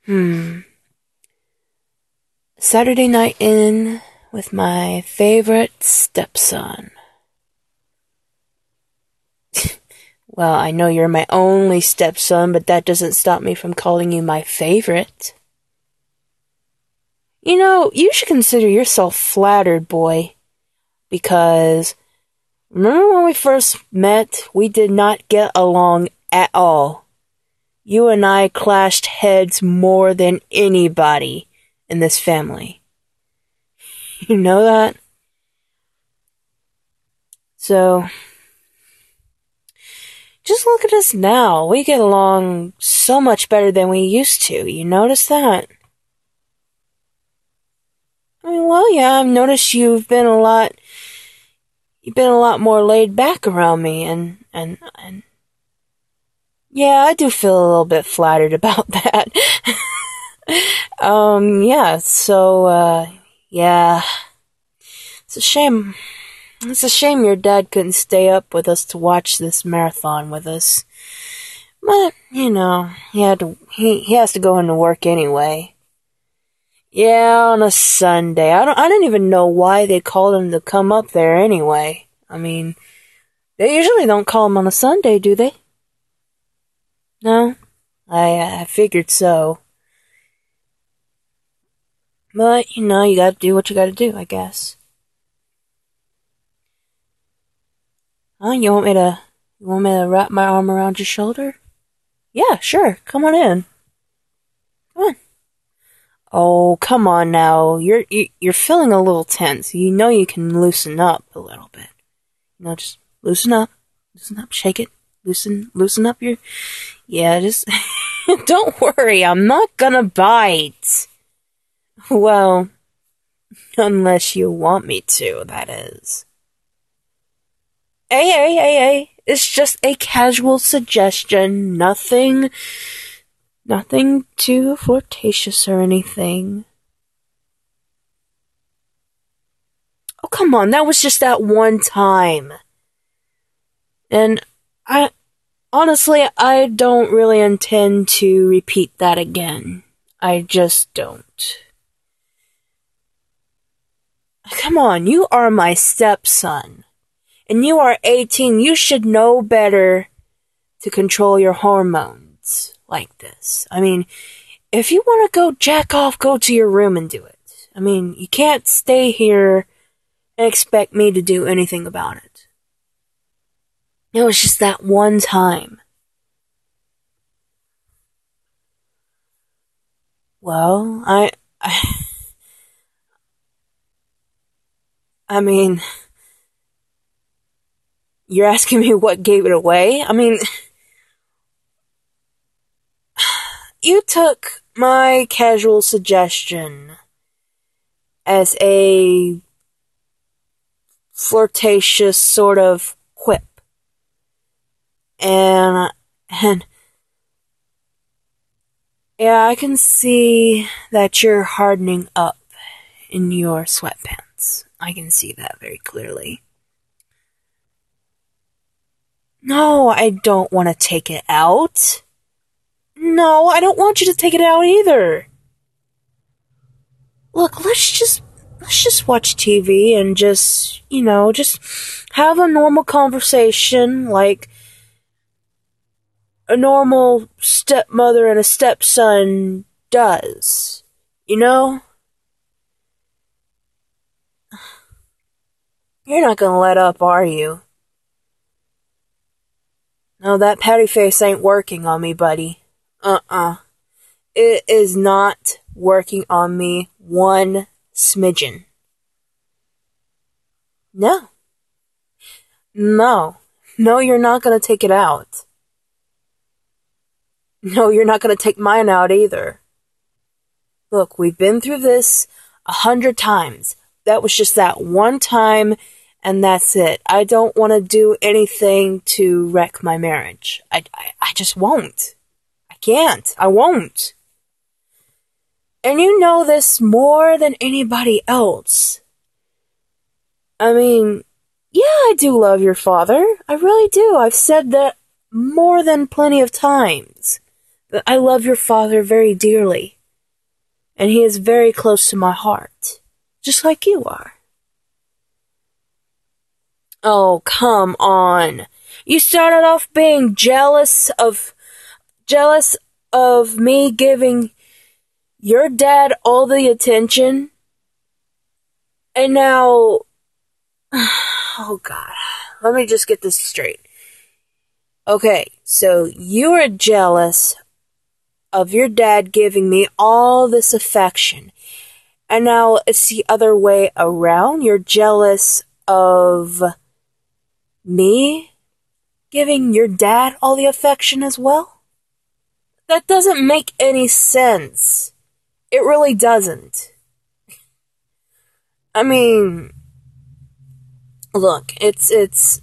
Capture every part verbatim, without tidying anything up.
Hmm. Saturday night in with my favorite stepson. Well, I know you're my only stepson, but that doesn't stop me from calling you my favorite. You know, you should consider yourself flattered, boy. Because, remember when we first met, we did not get along at all. You and I clashed heads more than anybody in this family. You know that? So, just look at us now. We get along so much better than we used to. You notice that? I mean, well, yeah, I've noticed you've been a lot, you've been a lot more laid back around me, and, and, and, yeah, I do feel a little bit flattered about that. um, yeah, so, uh, yeah, it's a shame. It's a shame your dad couldn't stay up with us to watch this marathon with us. But, you know, he had to, he, he has to go into work anyway. Yeah, on a Sunday. I don't, I didn't even know why they called him to come up there anyway. I mean, they usually don't call him on a Sunday, do they? No? I, I figured so. But, you know, you gotta do what you gotta do, I guess. Huh? You want me to, you want me to wrap my arm around your shoulder? Yeah, sure. Come on in. Come on. Oh, come on now. You're, you're feeling a little tense. You know you can loosen up a little bit. You know, just loosen up. Loosen up. Shake it. Loosen, loosen up your, yeah, just, don't worry. I'm not gonna bite. Well, unless you want me to, that is. Hey, hey, hey, hey. It's just a casual suggestion. Nothing, nothing too flirtatious or anything. Oh, come on. That was just that one time. And I, honestly, I don't really intend to repeat that again. I just don't. Come on, you are my stepson. And you are eighteen, you should know better to control your hormones like this. I mean, if you want to go jack off, go to your room and do it. I mean, you can't stay here and expect me to do anything about it. It was just that one time. Well, I... I, I mean... You're asking me what gave it away? I mean, you took my casual suggestion as a flirtatious sort of quip. And, and, yeah, I can see that you're hardening up in your sweatpants. I can see that very clearly. No, I don't want to take it out. No, I don't want you to take it out either. Look, let's just, let's just watch T V and just, you know, just have a normal conversation like a normal stepmother and a stepson does. You know? You're not gonna let up, are you? No, that patty face ain't working on me, buddy. Uh-uh. It is not working on me one smidgen. No. No. No, you're not gonna take it out. No, you're not gonna take mine out either. Look, we've been through this a hundred times. That was just that one time, and that's it. I don't want to do anything to wreck my marriage. I, I, I just won't. I can't. I won't. And you know this more than anybody else. I mean, yeah, I do love your father. I really do. I've said that more than plenty of times. I love your father very dearly, and he is very close to my heart, just like you are. Oh, come on. You started off being jealous of, jealous of me giving your dad all the attention, and now, oh God, let me just get this straight. Okay, so you are jealous of your dad giving me all this affection, and now it's the other way around. You're jealous of me giving your dad all the affection as well? That doesn't make any sense. It really doesn't. I mean, look, it's, it's,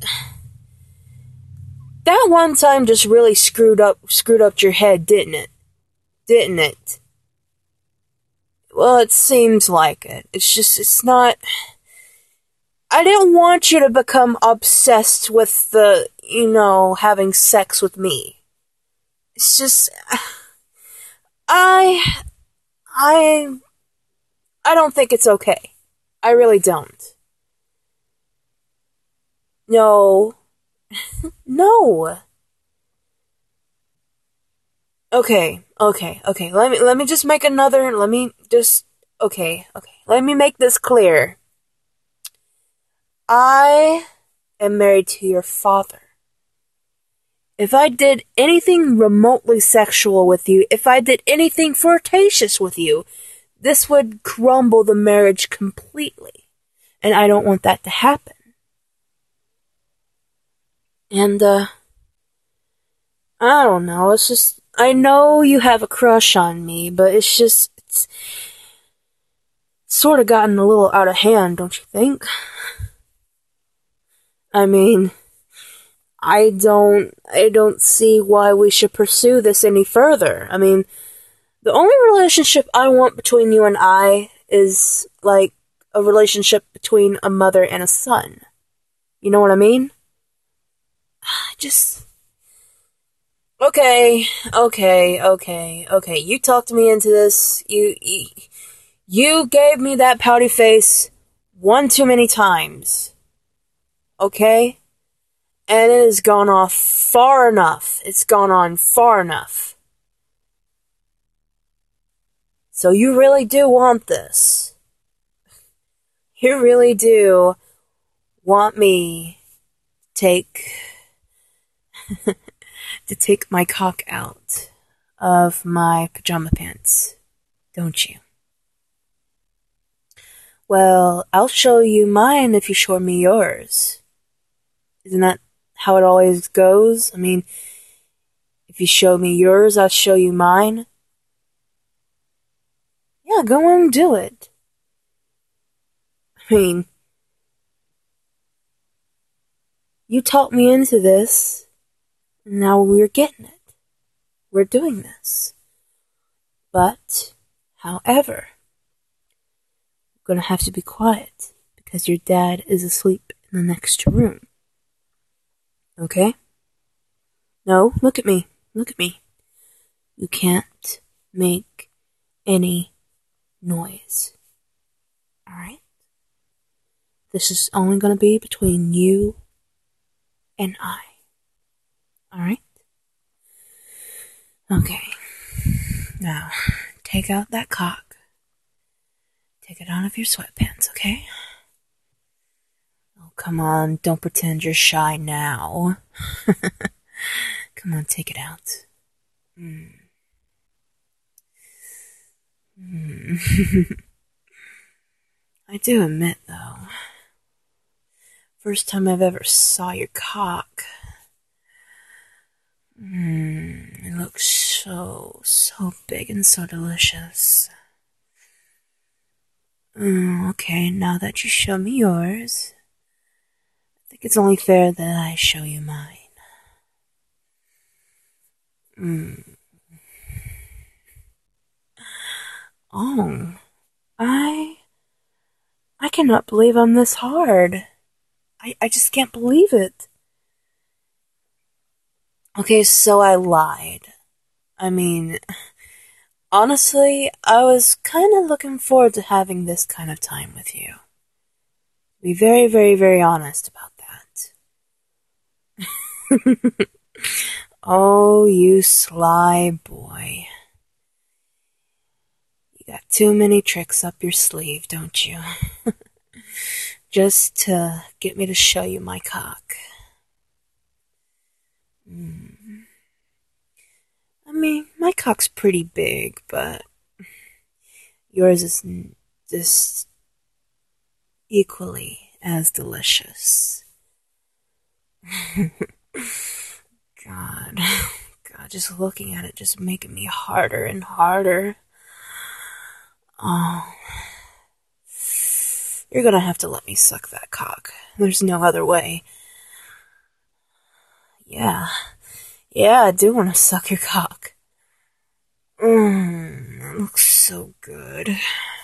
that one time just really screwed up, screwed up your head, didn't it? Didn't it? Well, it seems like it. It's just, it's not, I didn't want you to become obsessed with the, you know, having sex with me. It's just, I, I, I don't think it's okay. I really don't. No. No. Okay, okay, okay. Let me, let me just make another, let me just, okay, okay. Let me make this clear. I am married to your father. If I did anything remotely sexual with you, if I did anything flirtatious with you, this would crumble the marriage completely. And I don't want that to happen. And, uh, I don't know, it's just, I know you have a crush on me, but it's just, it's sort of gotten a little out of hand, don't you think? I mean, I don't, I don't see why we should pursue this any further. I mean, the only relationship I want between you and I is, like, a relationship between a mother and a son. You know what I mean? I just... Okay, okay, okay, okay. You talked me into this. You, you, you gave me that pouty face one too many times. Okay? And it has gone off far enough. It's gone on far enough. So you really do want this. You really do want me to take... to take my cock out of my pajama pants, don't you? Well, I'll show you mine if you show me yours. Isn't that how it always goes? I mean, if you show me yours, I'll show you mine. Yeah, go on and do it. I mean, you talked me into this. Now we're getting it. We're doing this. But, however, I'm gonna have to be quiet because your dad is asleep in the next room. Okay? No, look at me. Look at me. You can't make any noise. Alright? This is only gonna be between you and I. Alright? Okay. Now, take out that cock. Take it out of your sweatpants, okay? Oh, come on, don't pretend you're shy now. Come on, take it out. Mm. Mm. I do admit, though, first time I've ever saw your cock, Mmm, it looks so, so big and so delicious. Mm, okay, now that you show me yours, I think it's only fair that I show you mine. Mm. Oh, I, I cannot believe I'm this hard. I, I just can't believe it. Okay, so I lied. I mean, honestly, I was kind of looking forward to having this kind of time with you. Be very, very, very honest about that. Oh, you sly boy. You got too many tricks up your sleeve, don't you? Just to get me to show you my cock. Mm. I mean, my cock's pretty big, but yours is just equally as delicious. God, God, just looking at it just making me harder and harder. Oh, you're gonna have to let me suck that cock. There's no other way. Yeah, yeah, I do want to suck your cock. Mmm, that looks so good.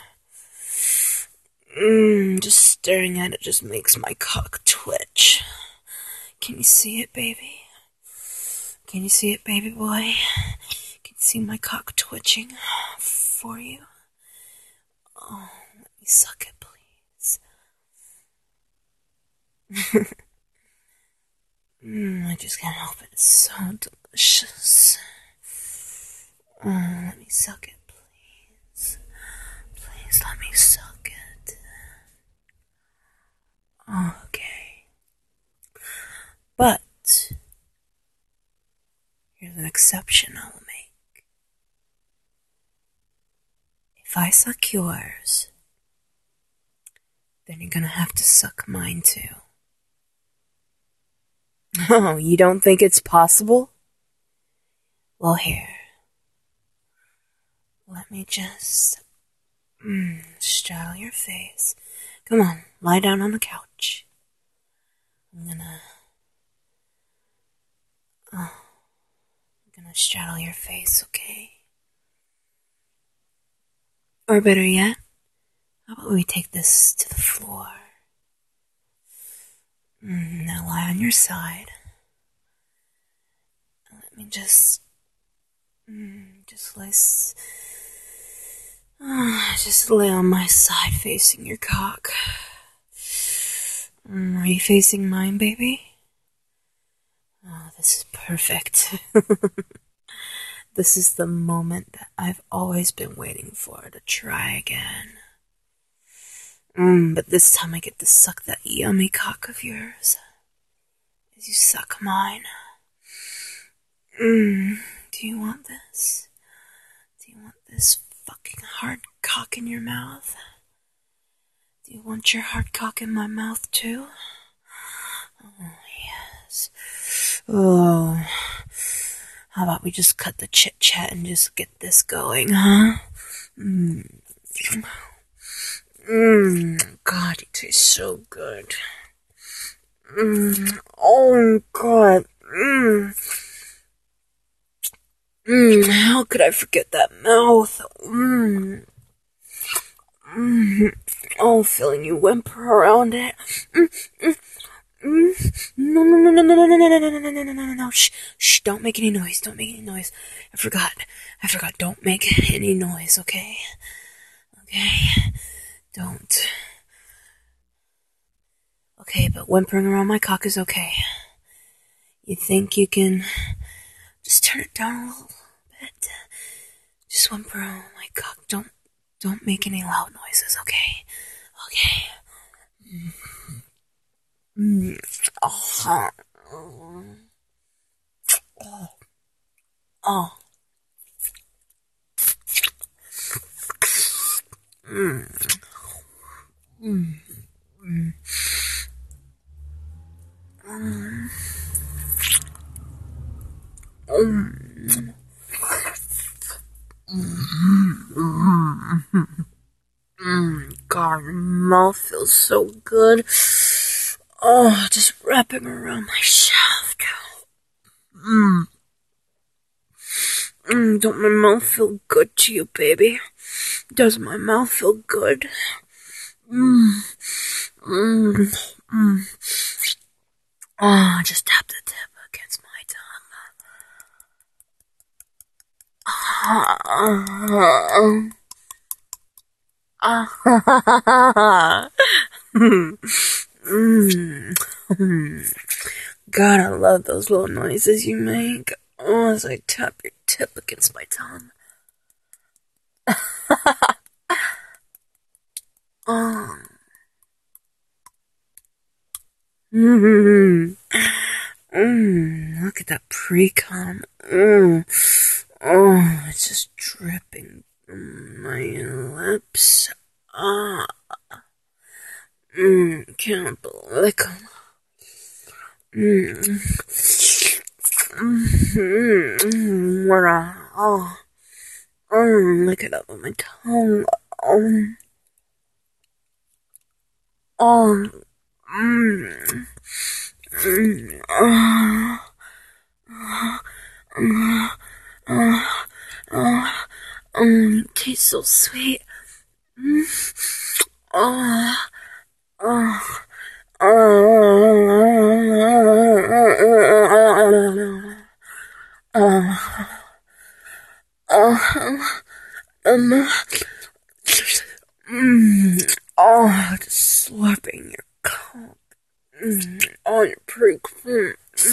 Mmm, just staring at it just makes my cock twitch. Can you see it, baby? Can you see it, baby boy? Can you see my cock twitching for you? Oh, let me suck it, please. mm, I just can't help it. It's so delicious. Oh, let me suck it, please. Please let me suck it. Okay. But here's an exception I will make. If I suck yours, then you're gonna have to suck mine too. Oh, you don't think it's possible? Well, here. Let me just mm, straddle your face. Come on, lie down on the couch. I'm gonna... Oh, I'm gonna straddle your face, okay? Or better yet, how about we take this to the floor? Mm, now lie on your side. Let me just... Mm, just lay... Uh, just lay on my side facing your cock. Mm, are you facing mine, baby? Oh, this is perfect. This is the moment that I've always been waiting for to try again. Mm, but this time I get to suck that yummy cock of yours as you suck mine. Mm, do you want this? Do you want this fucking hard cock in your mouth? Do you want your hard cock in my mouth too? Oh, yes. Oh. How about we just cut the chit-chat and just get this going, huh? Mmm. Mmm. God, it tastes so good. Mmm. Oh, God. Mmm. Mmm. How could I forget that mouth? Mmm. Mmm. Oh, feeling you whimper around it. Mmm. Mmm. Mm. No, no, no, no, no, no, no, no, no, no, no, no, no, no, no, no, shh, shh, don't make any noise, don't make any noise. I forgot, I forgot, don't make any noise, okay? Okay? Don't. Okay, but whimpering around my cock is okay. You think you can just turn it down a little bit? Just whimper around my cock, don't, don't make any loud noises, okay? Okay? Mm. Mm. Oh. Oh. Oh. Mm. Mm. Mm. Mm. Mm. Mm. Mm. God, your mouth feels so good. Oh, just wrapping around my shaft. Mm. Mm. Don't my mouth feel good to you, baby? Does my mouth feel good? Mmm. Mmm. Mmm. Oh, just tap the tip against my tongue. God, I love those little noises you make. Oh, as I tap your tip against my tongue. Oh. Mm-hmm. Mm, look at that pre-com. Mm. Oh, it's just dripping from my lips. Ah. Mm, can't believe it. Mm. Mm-hmm. What a, oh. Oh, lick it up with my tongue. Oh. Oh. Mm. Mm. Oh. Oh. Oh. Oh. Oh. Oh. It tastes so sweet. Mm. Oh. Oh. Oh, just slurping your cock. Oh, your pretty clean.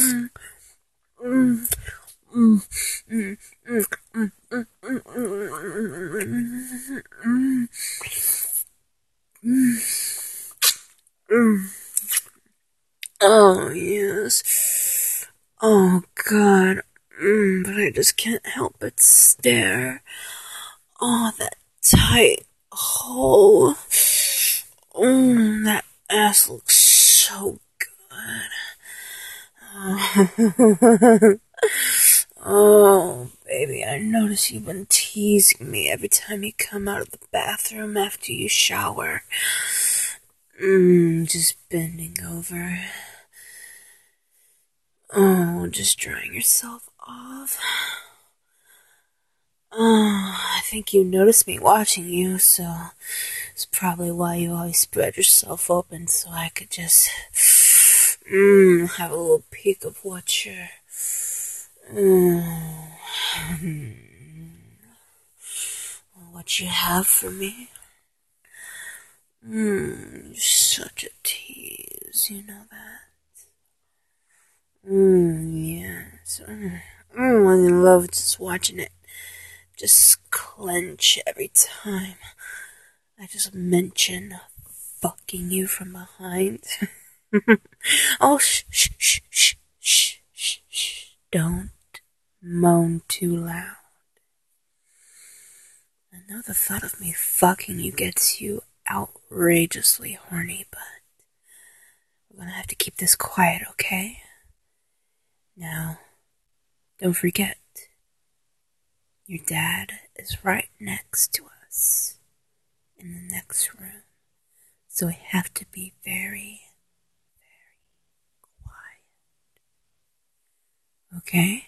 Oh, yes. Oh, God. Mm, but I just can't help but stare. Oh, that tight hole. Mm, that ass looks so good. Oh. Oh, baby, I notice you've been teasing me every time you come out of the bathroom after you shower. Mmm, just bending over. Oh, just drying yourself off. Oh, I think you noticed me watching you, so it's probably why you always spread yourself open so I could just mmm, have a little peek of what you're mm, what you have for me. Mmm, such a tease, you know that? Mmm, yes. Mmm, I love just watching it just clench every time I just mention fucking you from behind. Oh, shh, shh, shh, shh, shh, shh, shh. Don't moan too loud. I know the thought of me fucking you gets you outrageously horny, but we're gonna have to keep this quiet, okay? Now, don't forget, your dad is right next to us in the next room, so we have to be very, very quiet. Okay?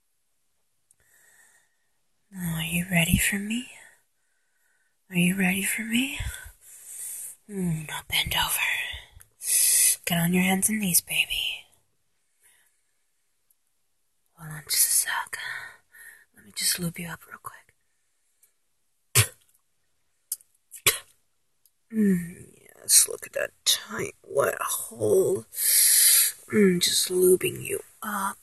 Now, are you ready for me? Are you ready for me? Mm, now bend over. Get on your hands and knees, baby. Hold on just a sec. Let me just lube you up real quick. Mm, yes, look at that tight, wet hole. Mm, just lubing you up.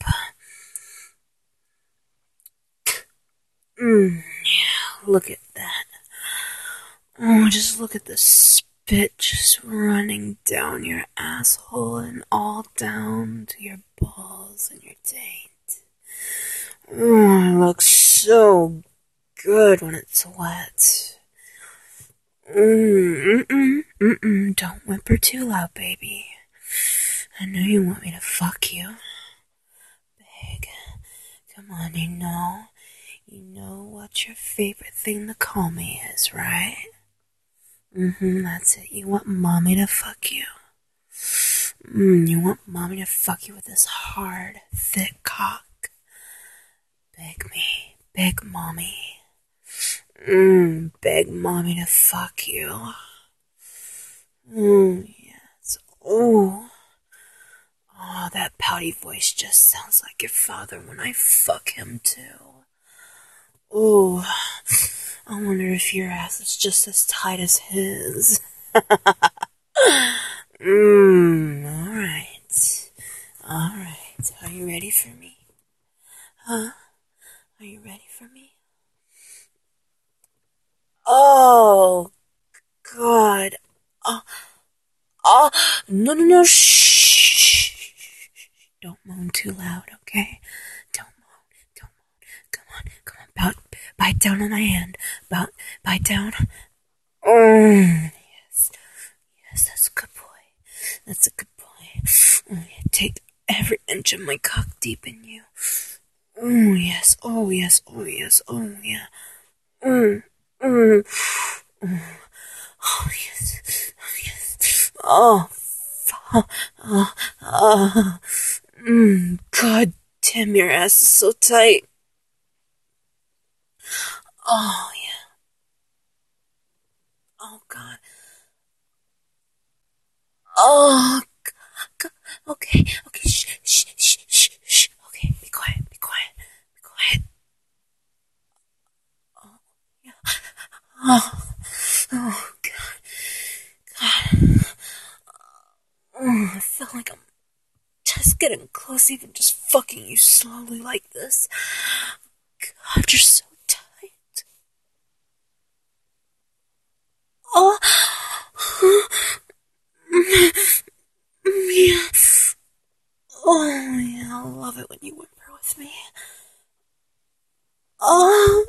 Mm, yeah, look at that. Oh, just look at the spit just running down your asshole and all down to your balls and your taint. Oh, it looks so good when it's wet. Mm, mm-mm, mm-mm, don't whimper too loud, baby. I know you want me to fuck you. Big, come on, you know. You know what your favorite thing to call me is, right? Mm-hmm, that's it. You want mommy to fuck you. Mm, you want mommy to fuck you with this hard, thick cock. Beg me. Beg mommy. Mmm, beg mommy to fuck you. Mmm, yes. Oh. Oh, that pouty voice just sounds like your father when I fuck him too. Ooh, I wonder if your ass is just as tight as his. Mmm, alright. Alright, are you ready for me? Huh? Are you ready for me? Oh, God. Oh, oh, no, no, no, shh. Don't moan too loud, okay? Don't moan, don't moan. Come on, come on, bout, bite down on my hand. Bout, bite down. Mm, yes, yes, that's a good boy. That's a good boy. Mm, take every inch of my cock deep in you. Oh, yes, oh, yes, oh, yes, oh, yeah. Mm, mm, mm. Oh, yes, oh, yes. Oh, oh, oh, oh. Mm, God damn, your ass is so tight. Oh, yeah. Oh, God. Oh, God. Okay, okay, shh, shh, shh, shh, shh. Okay, be quiet, be quiet, be quiet. Oh, yeah. Oh, oh, God. God. Oh, I feel like I'm just getting close, even just fucking you slowly like this. God, you're so tight. Oh, yeah. Oh, yeah, I love it when you whimper with me. Oh,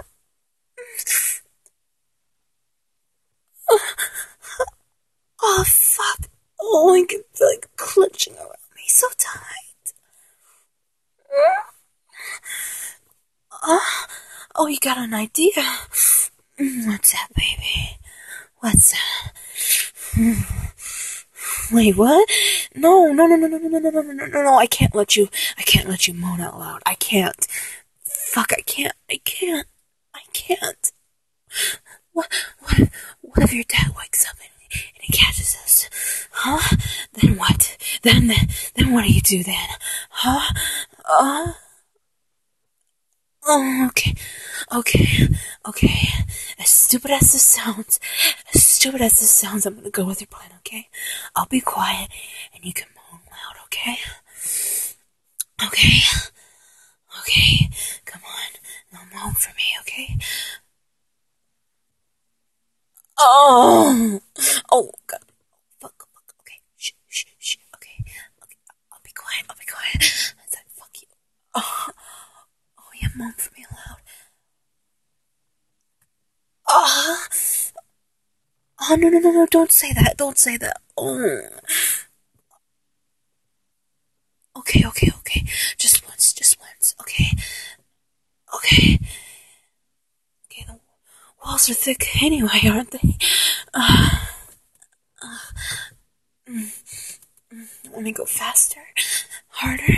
oh, fuck. Oh, I can feel like clutching around me so tight. Oh, oh, you got an idea? What's that, baby? What's that? Wait, what? No, no, no, no, no, no, no, no, no, no, no, no, I can't let you, I can't let you moan out loud. I can't. Fuck, I can't, I can't, I can't. What, what, what if your dad wakes up and, and he catches us? Huh? Then what? Then, then, then what do you do then? Huh? Uh, oh, okay, okay, okay. As stupid as this sounds, as stupid as this sounds, I'm gonna go with your plan, okay? I'll be quiet, and you can moan loud, okay? Okay? Okay, come on, now moan for me, okay? Oh! Oh, God. Fuck, fuck, okay. Shh, shh, shh, okay. Okay, I'll be quiet, I'll be quiet. I said, fuck you. Oh, oh yeah, moan for me loud. Oh! Oh, no, no, no, no, don't say that, don't say that. Oh. Okay, okay, okay. Just once, just once, okay? Okay. Okay, the walls are thick anyway, aren't they? Uh, uh, mm, mm, let me go faster, harder.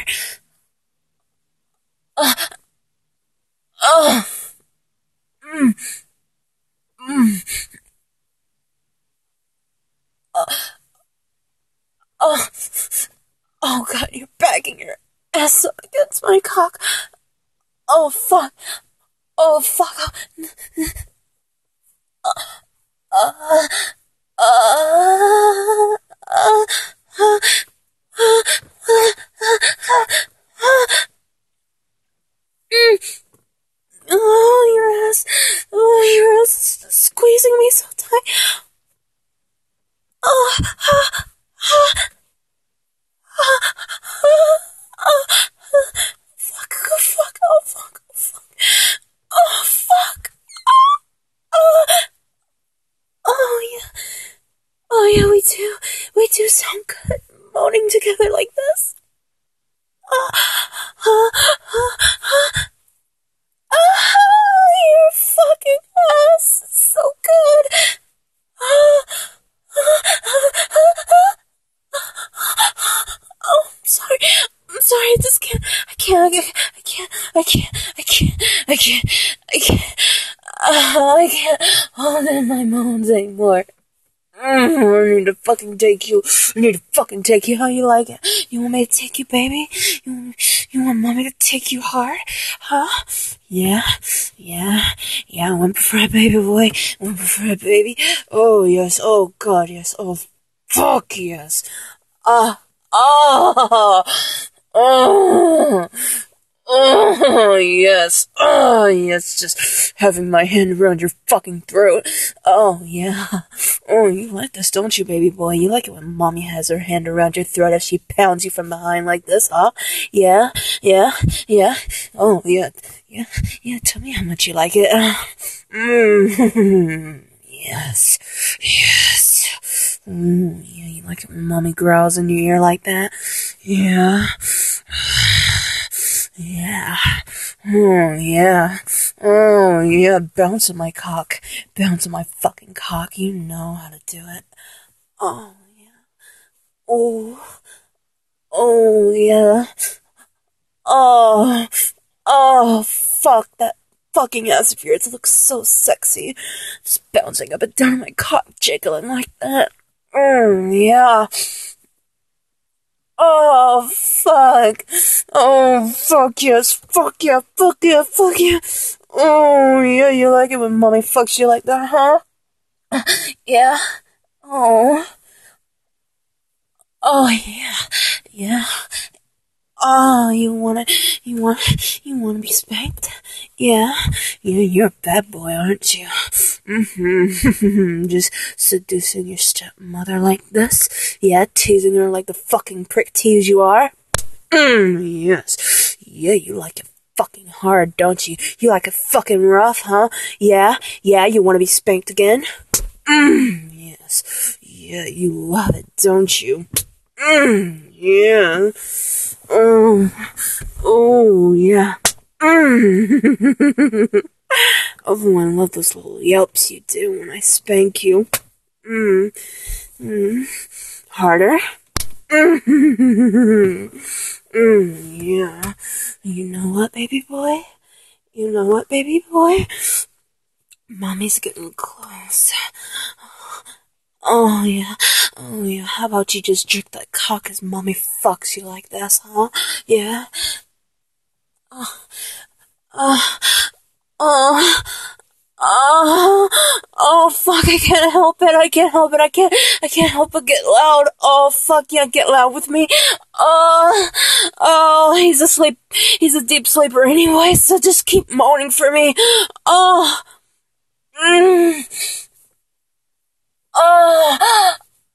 Uh, uh, mm, mm, uh, uh, oh, God, you're backing your ass up against my cock. Oh, fuck. Oh, fuck. Uh, uh, uh, uh, uh, oh, your ass. Oh, your ass is squeezing me so tight. Oh, ah, ah, ah, ah, fuck, oh, fuck, oh, fuck, oh, fuck. Oh, fuck. Oh, oh, yeah. Oh, yeah, we do. We do sound good moaning together like this. Oh, oh, oh, oh. Oh, your fucking ass is so good. Oh, oh, I'm sorry. I'm sorry. I just can't. I can't. I can't. I can't. I can't. I can't. I can't. Uh, I can't hold in my moans anymore. Mm, I need to fucking take you. I need to fucking take you. How you like it? You want me to take you, baby? You want, you want mommy to take you hard? Huh? Yeah, yeah, yeah. One for a baby boy. One for a baby. Oh yes. Oh God, yes. Oh fuck yes. Ah, ah, oh. Oh, yes. Oh, yes. Just having my hand around your fucking throat. Oh, yeah. Oh, you like this, don't you, baby boy? You like it when mommy has her hand around your throat as she pounds you from behind like this, huh? Yeah? Yeah? Yeah? Oh, yeah. Yeah? Yeah, tell me how much you like it. Uh, mm, yes. Yes. Mm, yeah, you like it when mommy growls in your ear like that? Yeah. Yeah. Oh, yeah. Oh, yeah. Bounce on my cock. Bounce on my fucking cock. You know how to do it. Oh, yeah. Oh. Oh, yeah. Oh. Oh, fuck. That fucking ass of yours looks so sexy. Just bouncing up and down my cock, jiggling like that. Oh, yeah. Oh, fuck. Oh, fuck yes. Fuck yeah. Fuck yeah. Fuck yeah. Oh, yeah, you like it when mommy fucks you like that, huh? Yeah. Oh. Oh, yeah. Yeah. Oh, you wanna, you wanna, you wanna be spanked? Yeah. Yeah, you're a bad boy, aren't you? Mm-hmm. Just seducing your stepmother like this? Yeah, teasing her like the fucking prick tease you are? Mm, yes. Yeah, you like it fucking hard, don't you? You like it fucking rough, huh? Yeah? Yeah, you wanna be spanked again? Mm, yes. Yeah, you love it, don't you? Mm, yeah. Oh, oh, yeah. Mm. Oh, I love those little yelps you do when I spank you. Mm. Mm. Harder. Mm. Mm, yeah. You know what, baby boy? You know what, baby boy? Mommy's getting close. Oh, yeah. Oh, yeah. How about you just jerk that cock as mommy fucks you like this, huh? Yeah? Oh, oh, oh, oh, oh, fuck, I can't help it. I can't help it. I can't, I can't help but get loud. Oh, fuck, yeah, get loud with me. Oh, oh, he's asleep. He's a deep sleeper anyway, so just keep moaning for me. Oh, mm, oh,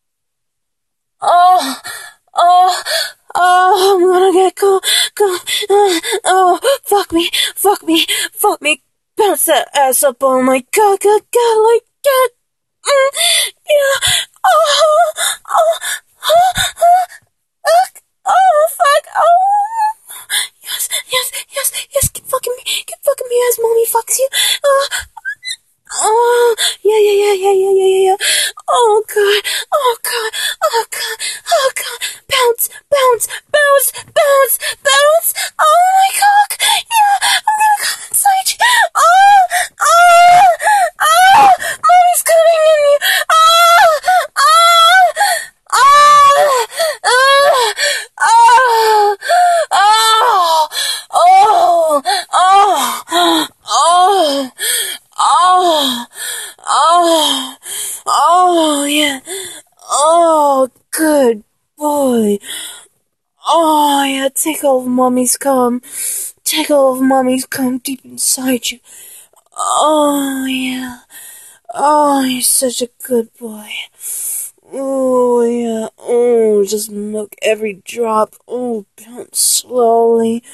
oh, oh, oh, I'm gonna get go, go, uh, oh, fuck me, fuck me, fuck me, bounce that ass up on my god, god, god, like, god, mm, yeah, oh, oh, oh, oh, oh, oh, fuck, oh, yes, yes, yes, yes, get fucking me, get fucking me as mommy fucks you, oh, oh, yeah, yeah, yeah, yeah, yeah, yeah, yeah, yeah. Oh, God. Oh, God. Oh, God. Oh, God. Bounce, bounce, bounce, bounce, bounce. Oh, my cock. Yeah, I'm gonna come inside you. Oh, oh, oh, mommy's coming in you. Oh, oh, oh, oh, oh, oh, oh, oh, oh. Oh, oh, oh, yeah. Oh, good boy. Oh, yeah, take all of mommy's cum. Take all of mommy's cum deep inside you. Oh, yeah. Oh, you're such a good boy. Oh, yeah. Oh, just milk every drop. Oh, bounce slowly.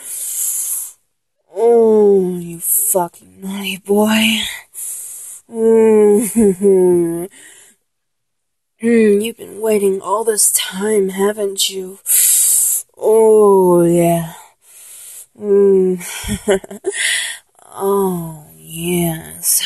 Oh, you fucking naughty boy. Mm-hmm. Mm, you've been waiting all this time, haven't you? Oh, yeah. Mm. Oh, yes.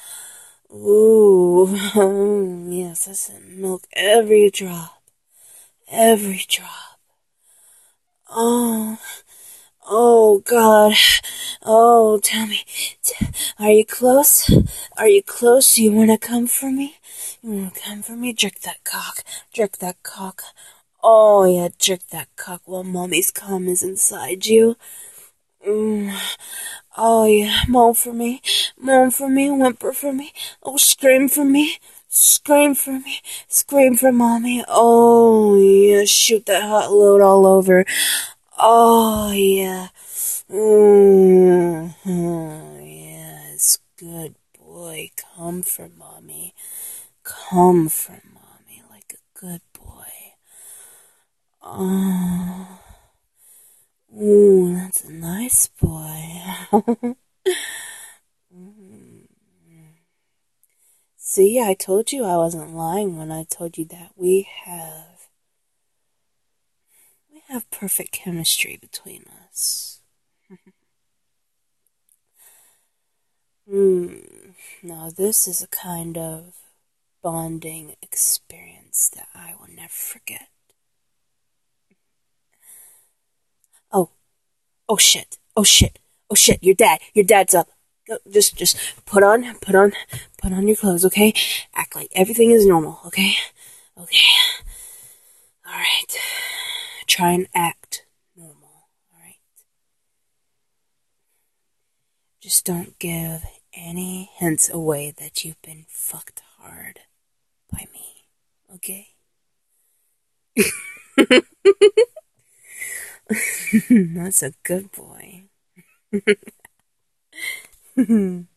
Ooh, oh, yes, I said milk every drop. Every drop. Oh, Oh, God. Oh, tell me. Are you close? Are you close? You wanna come for me? You wanna come for me? Jerk that cock. Jerk that cock. Oh, yeah, jerk that cock while mommy's cum is inside you. Mm. Oh, yeah, moan for me. Moan for me. Whimper for me. Oh, scream for me. Scream for me. Scream for mommy. Oh, yeah, shoot that hot load all over. Oh, yeah. Mm, oh, yes, good boy. Come for mommy. Come for mommy like a good boy. Oh, ooh, that's a nice boy. See, I told you I wasn't lying when I told you that we have we have perfect chemistry between us. Hmm. Now this is a kind of bonding experience that I will never forget. Oh, oh shit, oh shit, oh shit, your dad, your dad's up. Go, just, just put on, put on, put on your clothes, okay? Act like everything is normal, okay? Okay. Alright. Try and act normal, alright? Just don't give any hints away that you've been fucked hard by me, okay? That's a good boy.